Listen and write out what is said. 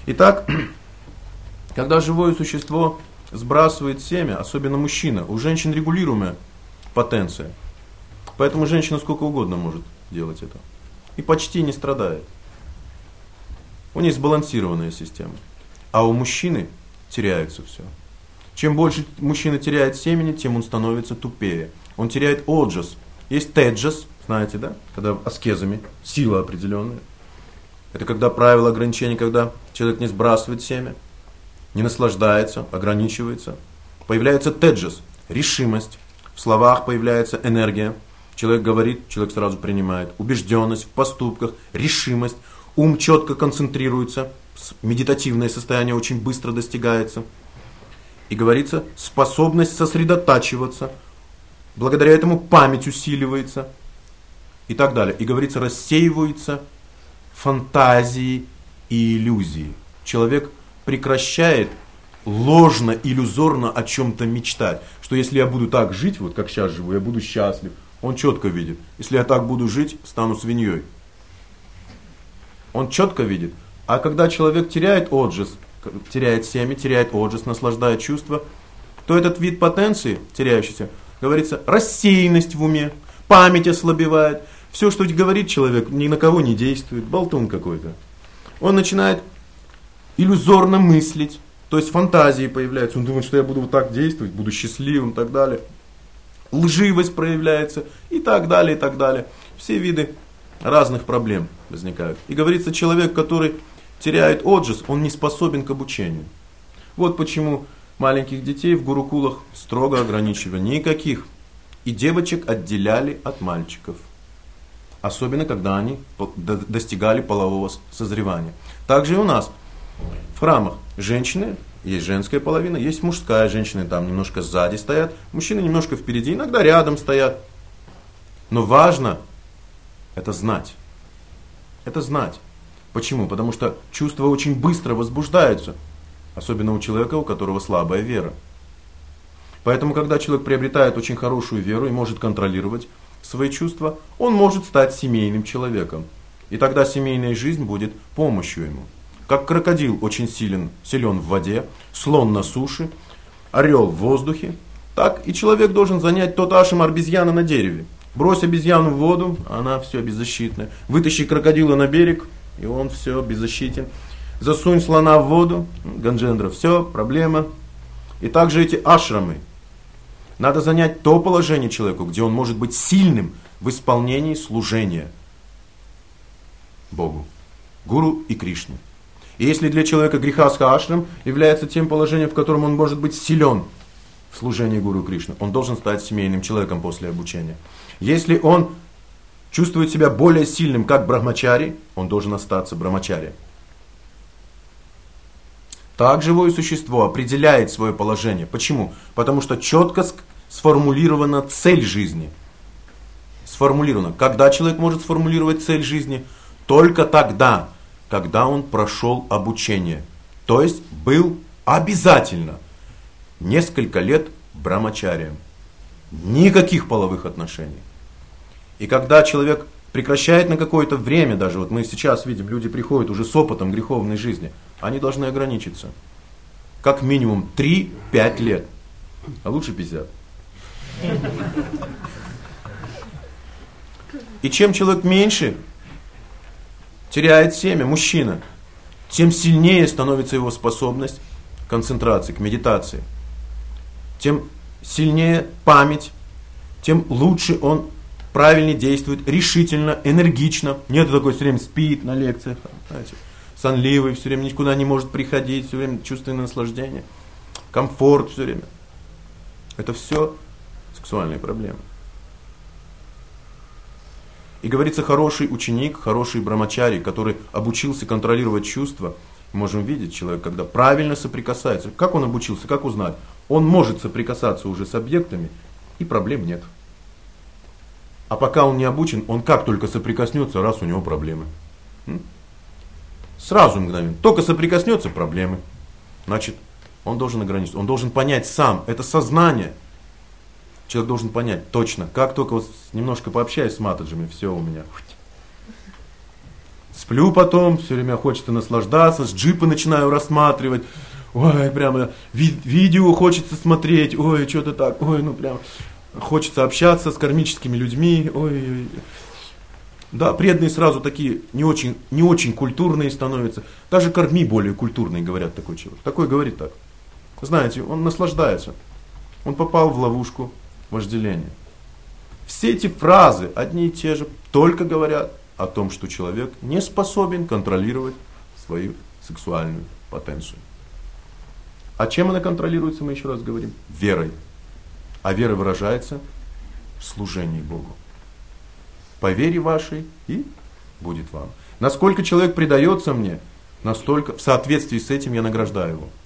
Итак, когда живое существо сбрасывает семя, особенно мужчина, у женщин регулируемая потенция. Поэтому женщина сколько угодно может делать это. И почти не страдает. У нее сбалансированная система. А у мужчины теряется все. Чем больше мужчина теряет семени, тем он становится тупее. Он теряет оджас. Есть теджас, знаете, да? Когда аскезами, сила определенная. Это когда правила ограничения, когда человек не сбрасывает семя, не наслаждается, ограничивается. Появляется теджас, решимость. В словах появляется энергия. Человек говорит, человек сразу принимает. Убежденность в поступках, решимость. Ум четко концентрируется. Медитативное состояние очень быстро достигается. И говорится, способность сосредотачиваться. Благодаря этому память усиливается. И так далее. И говорится, рассеиваются фантазии и иллюзии. Человек прекращает ложно, иллюзорно о чем-то мечтать. Что если я буду так жить, вот как сейчас живу, я буду счастлив. Он четко видит. Если я так буду жить, стану свиньей. Он четко видит. А когда человек теряет оджас, теряет семя, теряет оджас, наслаждает чувства, то этот вид потенции, теряющийся, говорится, рассеянность в уме, память ослабевает. Все, что говорит человек, ни на кого не действует, болтун какой-то. Он начинает иллюзорно мыслить, то есть фантазии появляются. Он думает, что я буду вот так действовать, буду счастливым и так далее. Лживость проявляется и так далее, и так далее. Все виды разных проблем возникают. И говорится, человек, который теряет оджас, он не способен к обучению. Вот почему маленьких детей в гурукулах строго ограничивали. Никаких. И девочек отделяли от мальчиков. Особенно, когда они достигали полового созревания. Также и у нас в храмах женщины, есть женская половина, есть мужская. Женщины там немножко сзади стоят, мужчины немножко впереди, иногда рядом стоят. Но важно это знать. Это знать. Почему? Потому что чувства очень быстро возбуждаются. Особенно у человека, у которого слабая вера. Поэтому, когда человек приобретает очень хорошую веру и может контролировать свои чувства, он может стать семейным человеком. И тогда семейная жизнь будет помощью ему. Как крокодил очень силен в воде, слон на суше, орел в воздухе, так и человек должен занять тот ашрам обезьяна на дереве. Брось обезьяну в воду, она все беззащитная. Вытащи крокодила на берег, и он все беззащитен. Засунь слона в воду, Ганджендра, все, проблема. И также эти ашрамы. Надо занять то положение человеку, где он может быть сильным в исполнении служения Богу, Гуру и Кришне. И если для человека грихастха ашрам является тем положением, в котором он может быть силен в служении Гуру и Кришне, он должен стать семейным человеком после обучения. Если он чувствует себя более сильным, как брахмачари, он должен остаться брахмачари. Так живое существо определяет свое положение. Почему? Потому что четко сформулирована цель жизни. Сформулирована. Когда человек может сформулировать цель жизни? Только тогда, когда он прошел обучение. То есть был обязательно несколько лет брахмачарием. Никаких половых отношений. И когда человек прекращает на какое-то время, даже вот мы сейчас видим, люди приходят уже с опытом греховной жизни, они должны ограничиться. Как минимум 3-5 лет. А лучше 50. И чем человек меньше теряет семя, мужчина, тем сильнее становится его способность к концентрации, к медитации. Тем сильнее память, тем лучше он правильнее действует, решительно, энергично. Нет такой, все время спит на лекциях, знаете, сонливый, все время никуда не может приходить, все время чувственное наслаждение, комфорт все время. Это все сексуальные проблемы. И говорится, хороший ученик, хороший брахмачари, который обучился контролировать чувства, можем видеть человека, когда правильно соприкасается. Как он обучился, как узнать? Он может соприкасаться уже с объектами, и проблем нет. А пока он не обучен, он как только соприкоснется, раз у него проблемы. Сразу мгновенно. Только соприкоснется, проблемы. Значит, он должен ограничиться. Он должен понять сам. Это сознание. Человек должен понять точно. Как только вот немножко пообщаюсь с матаджами, все у меня. Сплю потом, все время хочется наслаждаться, с джипа начинаю рассматривать. Ой, прямо видео хочется смотреть, ой, что-то так, ой, ну прям хочется общаться с кармическими людьми, ой. Да, преданные сразу такие не очень культурные становятся. Даже карми более культурные, говорят такой человек. Такой говорит так. Знаете, он наслаждается. Он попал в ловушку вожделения. Все эти фразы одни и те же, только говорят о том, что человек не способен контролировать свою сексуальную потенцию. А чем она контролируется, мы еще раз говорим? Верой. А вера выражается в служении Богу. По вере вашей и будет вам. Насколько человек предается мне, настолько в соответствии с этим я награждаю его.